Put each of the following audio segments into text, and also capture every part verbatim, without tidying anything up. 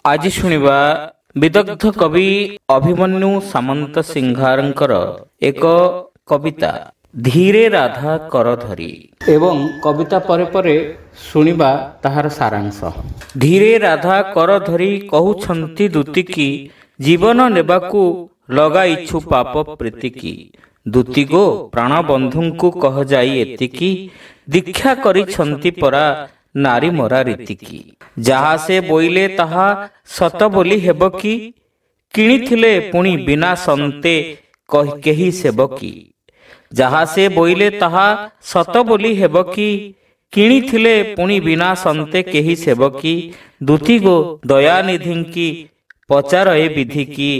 ଆଜି ଶୁଣିବା ବିଦଗ୍ଧ କବି ଅଭିମନ୍ୟୁ ସାମନ୍ତ ସିଂହାରଙ୍କର ଏକ କବିତା ଧୀରେ ରାଧା କର ଧରି ଏବଂ କବିତା ପରେ ପରେ ଶୁଣିବା ତାହାର ସାରାଂଶ। ଧୀରେ ରାଧା କର ଧରି କହୁଛନ୍ତି ଦୂତିକି, ଜୀବନ ନେବାକୁ ଲଗାଇଛୁ ପାପ ପ୍ରୀତିକି। ଦୂତି ଗୋ ପ୍ରାଣ ବନ୍ଧୁଙ୍କୁ କହ ଯାଇ ଏତିକି, ଦୀକ୍ଷା କରିଛନ୍ତି ପରା ନାରୀ ମରା ରୀତିକି। ଯାହା ସେ ବୋଇଲେ ତାହା ସତ ବୋଲି ହେବ କି, କିଣିଥିଲେ ପୁଣି ବିନା ସନ୍ତେ କେହି ସେବକି। ଯାହା ସେ ବୋଇଲେ ତାହା ସତ ବୋଲି ହେବ କି, କିଣିଥିଲେ ପୁଣି ବିନା ସନ୍ତେ କେହି ସେବକି। ଦୂତି ଗୋ ଦୟାନିଧିଙ୍କି ପଚାର ଏ ବିଧିକି,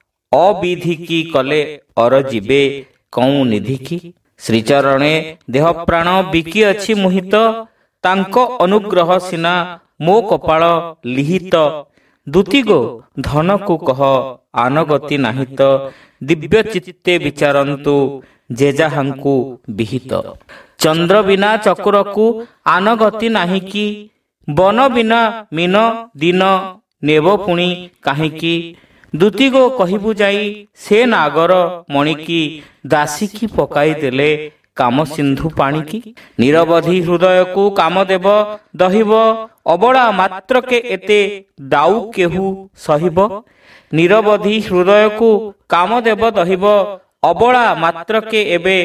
ଅବିଧିକି କଲେ ଅର ଯିବେ କଉଁ ନିଧିକି। ଶ୍ରୀଚରଣେ ଦେହ ପ୍ରାଣ ବିକି ଅଛି ମୁହିତ, ତାଙ୍କ ଅନୁଗ୍ରହ ସିନା ମୋ କପାଳ ଲିହିତ। ଦୂତି ଗୋ ଧନକୁ କହ ଆନଗତି ନାହିଁ ତ, ଦିବ୍ୟ ଚିତ୍ତେ ବିଚାରନ୍ତୁ ଯେ ଯାହାଙ୍କୁ ବିହିତ। ଚନ୍ଦ୍ର ବିନା ଚକୁରକୁ ଆନଗତି ନାହିଁ କି, ବନ ବିନା ମୀନ ଦିନ ନେବ ପୁଣି କାହିଁକି। ଦୂତି ଗୋ କହିବୁ ଯାଇ ସେ ନାଗର ମଣିକି, ଦାସୀକି ପକାଇ ଦେଲେ କାମ ସିନ୍ଧୁ ପାଣିକି। ନିରବଧି ହୃଦୟକୁ କାମ ଦେବ ଦହିବ, ଅବଳା ମାତ୍ରକେ ଏତେ ଦାଉ କେହୁ ସହିବ। ନିରବଧି ହୃଦୟକୁ କାମ ଦେବ ଦହିବ, ଅବଳା ମାତ୍ରକେ ଏବେ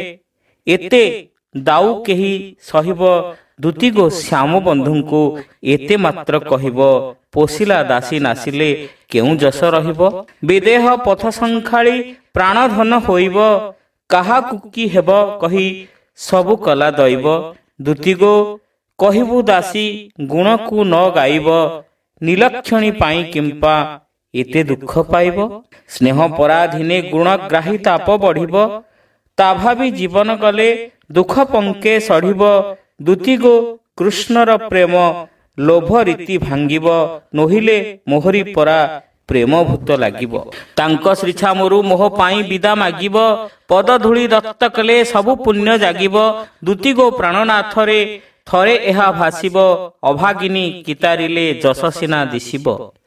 ଏତେ ଦାଉ କେହି ସହିବ। ଦୂତି ଗୋ ଶ୍ୟାମ ବନ୍ଧୁଙ୍କୁ ଏତେ ମାତ୍ର କହିବ, ପୋଷିଲା ଦାସୀ ନାସିଲେ କେଉଁ ଯଶ ରହିବ। ବିଦେହ ପଥ ସଂଖାଳି ପ୍ରାଣଧନ ହୋଇବ, କାହାକୁ କି ହେବ କହି ସବୁ କଲା ଦଇବ। ଦୂତି ଗୋ କହିବୁ ଦାସୀ ଗୁଣକୁ ନ ଗାଇବ, ନିଲକ୍ଷଣୀ ପାଇଁ କିମ୍ପା ଏତେ ଦୁଃଖ ପାଇବ। ସ୍ନେହ ପରାଧୀନେ ଗୁଣଗ୍ରାହୀ ତାପ ବଢ଼ିବ, ତା ଭାବି ଜୀବନ ଗଲେ ଦୁଃଖ ପଙ୍କେ ସଢ଼ିବ। ଦୂତି ଗୋ କୃଷ୍ଣର ପ୍ରେମ ଲୋଭ ରୀତି ଭାଙ୍ଗିବ, ନୋହିଲେ ମୋହରି ପରା ପ୍ରେମ ଭୂତ ଲାଗିବ। ତାଙ୍କ ଶ୍ରୀଛାମରୁ ମୋହ ପାଇଁ ବିଦା ମାଗିବ, ପଦ ଧୂଳି ଦତ୍ତ କଲେ ସବୁ ପୁଣ୍ୟ ଜାଗିବ। ଦୂତି ଗୋ ପ୍ରାଣନାଥରେ ଥରେ ଏହା ଭାସିବ, ଅଭାଗିନୀ କିତାରିଲେ ଯଶ ସିନା ଦିଶିବ।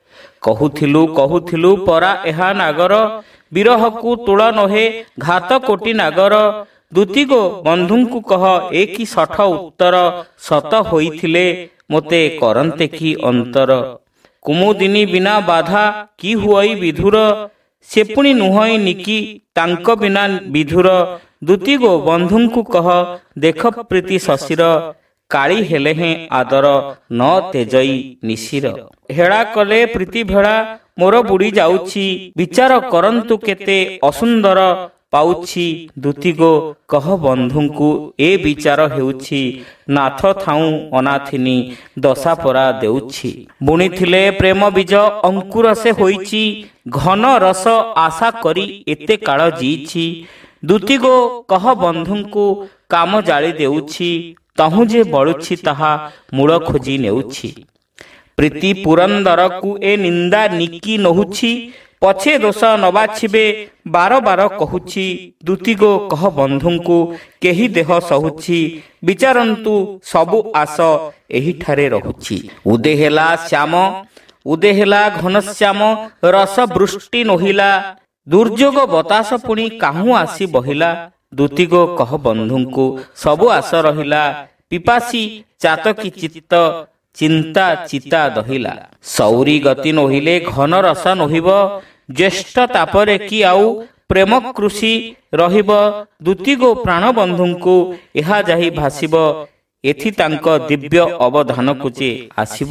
କହୁଥିଲୁ କହୁଥିଲୁ ପରା ଏହା ନାଗର, ବିରହକୁ ତୁଳ ନୋହେ ଘାତ କୋଟି ନାଗର। ଦୂତି ଗୋ ବନ୍ଧୁଙ୍କୁ କହ ଏ କି ଶଠ ଉତ୍ତର, ସତ ହୋଇଥିଲେ ମୋତେ କରନ୍ତେ କି ଅନ୍ତର। କୁମୁଦିନୀ ବିନା ବାଧା କି ହୁଅଇ ବିଧୁର, ସେ ପୁଣି ନୁହଁଇ ନିକି ତାଙ୍କ ବିନା ବିଧୁର। ଦୂତି ଗୋ ବନ୍ଧୁଙ୍କୁ କହ ଦେଖ ପ୍ରୀତି ଶଶିର, କାଳି ହେଲେ ହେଁ ଆଦର ନ ତେଜଇ ନିଶିର। ହେଳା କଲେ ପ୍ରୀତି ଭେଳା ମୋର ବୁଡ଼ି ଯାଉଛି, ବିଚାର କରନ୍ତୁ କେତେ ଅସୁନ୍ଦର ପାଉଛି। ଦୂତି ଗୋ କହ ବନ୍ଧୁଙ୍କୁ ଏ ବିଚାର ହେଉଛି, ନାଥ ଥାଉଁ ଅନାଥିନୀ ଦଶା ପରା ଦେଉଛି। ବୁଣିଥିଲେ ପ୍ରେମ ବୀଜ ଅଙ୍କୁର ସେ ହୋଇଛି, ଘନ ରସ ଆଶା କରି ଏତେ କାଳ ଜିଇଛି। ଦୂତି ଗୋ କହ ବନ୍ଧୁଙ୍କୁ କାମ ଜାଳି ଦେଉଛି, ତହୁଁ ଯେ ବଳୁଛି ତାହା ମୂଳ ଖୋଜି ନେଉଛି। ପ୍ରୀତି ପୁରନ୍ଦରକୁ ଏ ନିନ୍ଦା ନିକି ନୋହୁଛି, ପଛେ ଦୋଷ ନବାଛିବେ ବାର ବାର କହୁଛି। ଦୂତି ଗୋ କହ ବନ୍ଧୁଙ୍କୁ କେହି ଦେହ ସହୁଛି, ବିଚାରନ୍ତୁ ସବୁ ଆସ ଏହିଠାରେ ରହୁଛି। ଉଦେ ହେଲା ଶ୍ୟାମ ଉଦେ ହେଲା ଘନଶ୍ୟାମ, ରସ ବୃଷ୍ଟି ନୋହିଲା, ଦୁର୍ଯୋଗ ବତାସ ପୁଣି କାହୁଁ ଆସି ବହିଲା। ଦୂତି ଗୋ କହ ବନ୍ଧୁଙ୍କୁ ସବୁ ଆସ ରହିଲା, ପିପାସୀ ଚାତକୀ ଚିତ୍ତ ଚିନ୍ତା ଚିତା ଦହିଲା। ସୌରୀ ଗତି ନୋହିଲେ ଘନ ରସ ନୋହିବ, ଜ୍ୟେଷ୍ଠ ତାପରେ କି ଆଉ ପ୍ରେମ କୃଷି ରହିବ। ଦୂତି ଗୋ ପ୍ରାଣ ବନ୍ଧୁଙ୍କୁ ଏହା ଯାଇ ଭାସିବ, ଏଥି ତାଙ୍କ ଦିବ୍ୟ ଅବଧାନକୁ ଯେ ଆସିବ।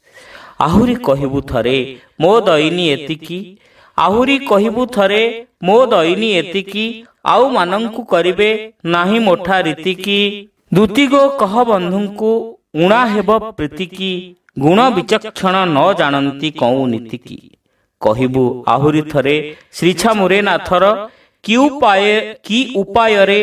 ଆହୁରି କହିବୁ ଥରେ ମୋ ଦଇନି ଏତିକି, ଆହୁରି କହିବୁ ଥରେ ମୋ ଦଇନି ଏତିକି, ଆଉ ମାନଙ୍କୁ କରିବେ ନାହିଁ ମୋଠା ରୀତିକି। ଦୂତି ଗୋ କହ ବନ୍ଧୁଙ୍କୁ ଉଣା ହେବ ପ୍ରୀତିକି, ଗୁଣ ବିଚକ୍ଷଣ ନ ଜାଣନ୍ତି କଉଁ ନୀତିକି। କହିବୁ ଆହୁରି ଥରେ ଶ୍ରୀଛାମୁରେ ନାଥର, କି ଉପାୟ କି ଉପାୟରେ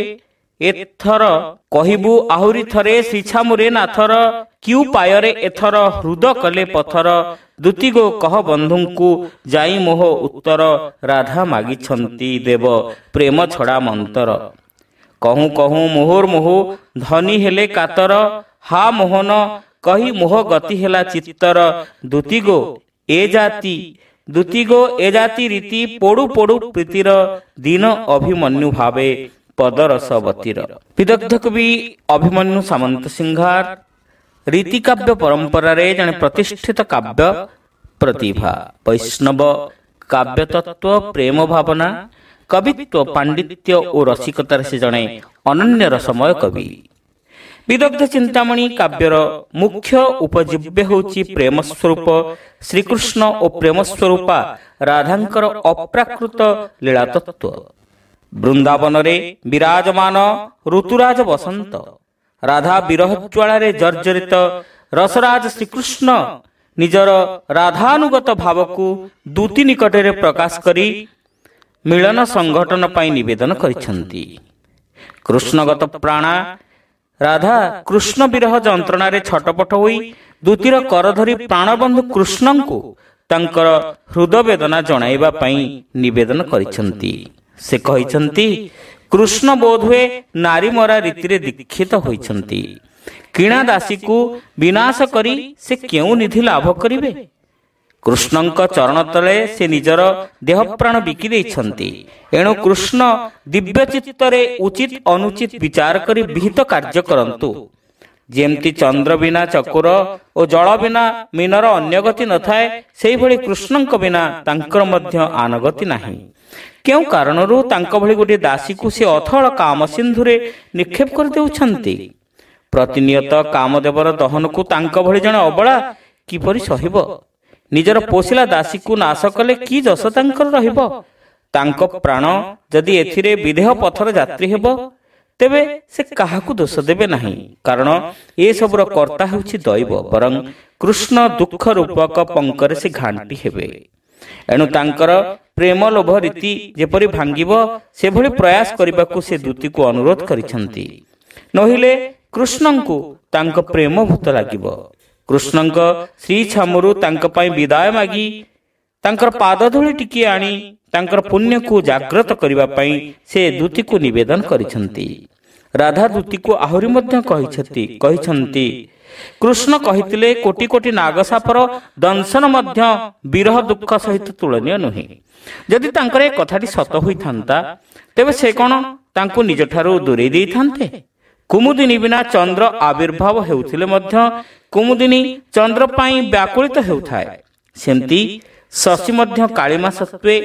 ଏଥର। କହିବୁ ଆହୁରି ଥରେ ଶ୍ରୀଛାମୁରେ ନାଥର, କି ଉପାୟରେ ଏଥର ହୃଦ କଲେ ପଥର। ଦୂତି ଗୋ କହ ବନ୍ଧୁଙ୍କୁ ଯାଇ ମୋହ ଉତ୍ତର, ରାଧା ମାଗିଛନ୍ତି ଦେବ ପ୍ରେମ ଛଡ଼ା ମନ୍ତର। କହୁଁ କହୁଁ ମୋହର ମୋହ ଧନୀ ହେଲେ କାତର, ହା ମୋହନ କହି ମୋହ ଗତି ହେଲା ଚିତ୍ତର। ଦୂତି ଗୋ ଏ ଜାତି ଦୁତି ଗୋ ଏ ଜାତି ରୀତି ପୋଡୁ ପୋଡୁ ପ୍ରୀତିର ଦିନ ଅଭିମନ୍ୟୁ ଭାବେ ପଦରସବତୀର। ବିଦଗ୍ଧ କବି ଅଭିମନ୍ୟୁ ସାମନ୍ତ ସିଂହାର ରୀତି କାବ୍ୟ ପରମ୍ପରାରେ ଜଣେ ପ୍ରତିଷ୍ଠିତ କାବ୍ୟ ପ୍ରତିଭା। ବୈଷ୍ଣବ କାବ୍ୟ ତତ୍ତ୍ୱ, ପ୍ରେମ ଭାବନା, କବିତ୍ୱ, ପାଣ୍ଡିତ୍ୟ ଓ ରସିକତାରେ ସେ ଜଣେ ଅନନ୍ୟ ରସମୟ କବି। ବିଦଗ୍ଧ ଚିନ୍ତାମଣି କାବ୍ୟର ମୁଖ୍ୟ ଉପଜୀବ୍ୟ ହେଉଛି ପ୍ରେମ ସ୍ୱରୂପ ଶ୍ରୀକୃଷ୍ଣ ଓ ପ୍ରେମ ସ୍ୱରୂପା ରାଧାଙ୍କର ଅପ୍ରାକୃତ ଲୀଳା ତତ୍ତ୍ୱ। ବୃନ୍ଦାବନରେ ବିରାଜମାନ ଋତୁରାଜ ବସନ୍ତ, ରାଧା ବିରହ ଜ୍ୱାଳାରେ ଜର୍ଜରିତ ରସରାଜ ଶ୍ରୀକୃଷ୍ଣ ନିଜର ରାଧାନୁଗତ ଭାବକୁ ଦୂତି ନିକଟରେ ପ୍ରକାଶ କରି ମିଳନ ସଂଗଠନ ପାଇଁ ନିବେଦନ କରିଛନ୍ତି। କୃଷ୍ଣଗତ ପ୍ରାଣା ରାଧା କୃଷ୍ଣ ବିରହ ଯନ୍ତ୍ରଣାରେ ଛଟପଟ ହୋଇ ଦୂତିର କର ଧରି ପ୍ରାଣବନ୍ଧୁ କୃଷ୍ଣଙ୍କୁ ତାଙ୍କର ହୃଦ ବେଦନା ଜଣାଇବା ପାଇଁ ନିବେଦନ କରିଛନ୍ତି। ସେ କହିଛନ୍ତି, କୃଷ୍ଣ ବୋଧହୁଏ ନାରୀ ମରା ରୀତିରେ ଦୀକ୍ଷିତ ହୋଇଛନ୍ତି। କିଣା ଦାସୀକୁ ବିନାଶ କରି ସେ କେଉଁ ନିଧି ଲାଭ କରିବେ? କୃଷ୍ଣଙ୍କ ଚରଣ ତଳେ ସେ ନିଜର ଦେହ ପ୍ରାଣ ବିକି ଦେଇଛନ୍ତି। ଏଣୁ କୃଷ୍ଣ ଦିବ୍ୟ ଚିତ୍ତରେ ଉଚିତ ଅନୁଚିତ ବିଚାର କରି ବିହିତ କାର୍ଯ୍ୟ କରନ୍ତୁ। ଯେମିତି ଚନ୍ଦ୍ର ବିନା ଚକୁର ଓ ଜଳ ବିନା ମୀନର ଅନ୍ୟଗତି ନଥାଏ, ସେହିଭଳି କୃଷ୍ଣଙ୍କ ବିନା ତାଙ୍କର ମଧ୍ୟ ଆନଗତି ନାହିଁ। କେଉଁ କାରଣରୁ ତାଙ୍କ ଭଳି ଗୋଟିଏ ଦାସୀକୁ ସେ ଅଥଳ କାମ ସିନ୍ଧୁରେ ନିକ୍ଷେପ କରିଦେଉଛନ୍ତି? ପ୍ରତିନିୟତ କାମଦେବର ଦହନକୁ ତାଙ୍କ ଭଳି ଜଣେ ଅବଳା କିପରି ସହିବ? ନିଜର ପୋଷିଲା ଦାସୀକୁ ନାଶ କଲେ କି ଯଶ ତାଙ୍କର ରହିବ? ତାଙ୍କ ପ୍ରାଣ ଯଦି ଏଥିରେ ବିଦେହ ପଥର ଯାତ୍ରୀ ହେବ, ତେବେ ସେ କାହାକୁ ଦୋଷ ଦେବେ ନାହିଁ, କାରଣ ଏସବୁର କର୍ତ୍ତା ହେଉଛି ଦୈବ। ବରଂ କୃଷ୍ଣ ଦୁଃଖ ରୂପକ ପଙ୍କରେ ସେ ଘାଣ୍ଟି ହେବେ। ଏଣୁ ତାଙ୍କର ପ୍ରେମ ଲୋଭ ରୀତି ଯେପରି ଭାଙ୍ଗିବ, ସେଭଳି ପ୍ରୟାସ କରିବାକୁ ସେ ଦୂତିକୁ ଅନୁରୋଧ କରିଛନ୍ତି। ନହିଲେ କୃଷ୍ଣଙ୍କୁ ତାଙ୍କ ପ୍ରେମ ଭୂତ ଲାଗିବ। କୃଷ୍ଣଙ୍କ ଶ୍ରୀ ଛାମୁରୁ ତାଙ୍କ ପାଇଁ ବିଦାୟ ମାଗି ତାଙ୍କର ପାଦ ଧୂଳି ଟିକିଏ ଆଣି ତାଙ୍କର ପୁଣ୍ୟକୁ ଜାଗ୍ରତ କରିବା ପାଇଁ ସେ ଦୂତିକୁ ନିବେଦନ କରିଛନ୍ତି। ରାଧା ଦୂତିକୁ ଆହୁରି ମଧ୍ୟ କହିଛନ୍ତି କହିଛନ୍ତି କୃଷ୍ଣ କହିଥିଲେ, କୋଟି କୋଟି ନାଗସାପର ଦଂଶନ ମଧ୍ୟ ବିରହ ଦୁଃଖ ସହିତ ତୁଳନୀୟ ନୁହେଁ। ଯଦି ତାଙ୍କର ଏ କଥାଟି ସତ ହୋଇଥାନ୍ତା, ତେବେ ସେ କ'ଣ ତାଙ୍କୁ ନିଜଠାରୁ ଦୂରେଇ ଦେଇଥାନ୍ତେ? କୁମୁଦିନୀ ବିନା ଚନ୍ଦ୍ର ଆବିର୍ଭାବ ହେଉଥିଲେ ମଧ୍ୟ କୁମୁଦିନୀ ଚନ୍ଦ୍ର ପାଇଁ ବ୍ୟାକୁଳିତ ହେଉଥାଏ। ସେମିତି ଶଶୀ ମଧ୍ୟ କାଳିମା ସତ୍ତ୍ୱେ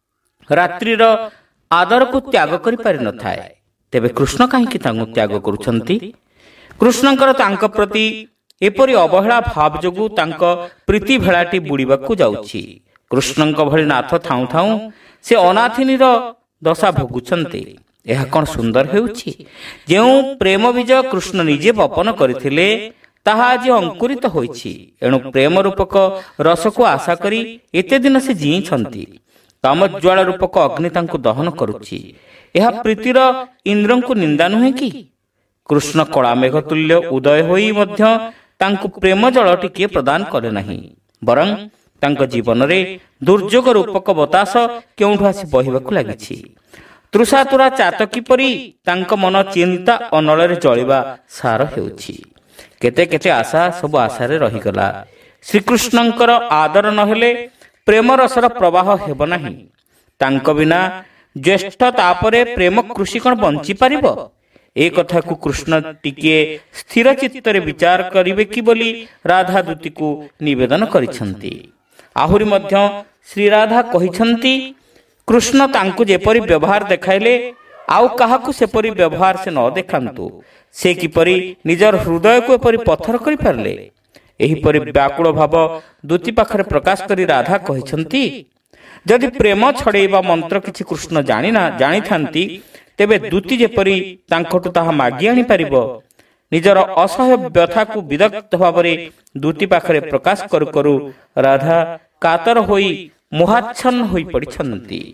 ରାତ୍ରିର ଆଦରକୁ ତ୍ୟାଗ କରିପାରିନଥାଏ। ତେବେ କୃଷ୍ଣ କାହିଁକି ତାଙ୍କୁ ତ୍ୟାଗ କରୁଛନ୍ତି? କୃଷ୍ଣଙ୍କର ତାଙ୍କ ପ୍ରତି ଏପରି ଅବହେଳା ଭାବ ଯୋଗୁଁ ତାଙ୍କ ପ୍ରୀତି ଭେଳାଟି ବୁଡ଼ିବାକୁ ଯାଉଛି। କୃଷ୍ଣଙ୍କ ଭଳି ନାଥ ଥାଉଁ ଥାଉଁ ସେ ଅନାଥିନୀର ଦଶା ଭୋଗୁଛନ୍ତି। ଏହା କ'ଣ ସୁନ୍ଦର ହେଉଛି? ଯେଉଁ ପ୍ରେମ ବୀଜ କୃଷ୍ଣ ନିଜେ ବପନ କରିଥିଲେ, ତାହା ଆଜି ଅଙ୍କୁରିତ ହୋଇଛି। ଏଣୁ ପ୍ରେମ ରୂପକ ରସକୁ ଆଶା କରି ଏତେ ଦିନ ସେ ଜୀଇଁଛନ୍ତି। କାମଜ୍ୱାଳ ରୂପକ ଅଗ୍ନି ତାଙ୍କୁ ଦହନ କରୁଛି। ଏହା ପ୍ରୀତିର ଇନ୍ଦ୍ରଙ୍କୁ ନିନ୍ଦା ନୁହେଁ କି? କୃଷ୍ଣ କଳାମେଘ ତୁଲ୍ୟ ଉଦୟ ହୋଇ ମଧ୍ୟ ତାଙ୍କୁ ପ୍ରେମ ଜଳ ଟିକିଏ ପ୍ରଦାନ କଲେ ନାହିଁ। ବରଂ ତାଙ୍କ ଜୀବନରେ ଦୁର୍ଯୋଗ ରୂପକ ବତାସ କେଉଁଠୁ ଆସି ବହିବାକୁ ଲାଗିଛି। ତୃଷାତୁରା ଚାତକୀ ପରି ତାଙ୍କ ମନ ଚିନ୍ତା ଅନଳରେ ଜଳିବା ସାର ହେଉଛି। କେତେ କେତେ ଆଶା ସବୁ ଆଶାରେ ରହିଗଲା। ଶ୍ରୀକୃଷ୍ଣଙ୍କର ଆଦର ନହେଲେ ପ୍ରେମ ରସର ପ୍ରବାହ ହେବ ନାହିଁ। ତାଙ୍କ ବିନା ଜ୍ୟେଷ୍ଠ ତାପରେ ପ୍ରେମ କୃଷି କ'ଣ ବଞ୍ଚିପାରିବ? ଏ କଥାକୁ କୃଷ୍ଣ ଟିକିଏ ସ୍ଥିର ଚିତ୍ତରେ ବିଚାର କରିବେ କି ବୋଲି ରାଧା ଦୂତିକୁ ନିବେଦନ କରିଛନ୍ତି। ଆହୁରି ମଧ୍ୟ ଶ୍ରୀରାଧା କହିଛନ୍ତି, କୃଷ୍ଣ ତାଙ୍କୁ ଯେପରି ବ୍ୟବହାର ଦେଖାଇଲେ, ଆଉ କାହାକୁ ସେପରି ବ୍ୟବହାର ସେ ନ ଦେଖାନ୍ତୁ। ସେ କିପରି ନିଜର ହୃଦୟକୁ ଏପରି ପଥର କରିପାରିଲେ? ଏହିପରି ବ୍ୟାକୁଳ ଭାବ ଦୂତି ପାଖରେ ପ୍ରକାଶ କରି ରାଧା କହିଛନ୍ତି, ଯଦି ପ୍ରେମ ଛଡ଼େଇବା ମନ୍ତ୍ର କିଛି କୃଷ୍ଣ ଜାଣିନା ଜାଣିଥାନ୍ତି, ତେବେ ଦୂତି ଯେପରି ତାଙ୍କଠୁ ତାହା ମାଗି ଆଣିପାରିବ। ନିଜର ଅସହ୍ୟ ବ୍ୟଥାକୁ ବିଦଗ୍ଧ ଭାବରେ ଦୂତି ପାଖରେ ପ୍ରକାଶ କରୁ କରୁ ରାଧା କାତର ହୋଇ ମୋହାଚ୍ଛନ୍ନ ହୋଇ ପଡ଼ିଛନ୍ତି।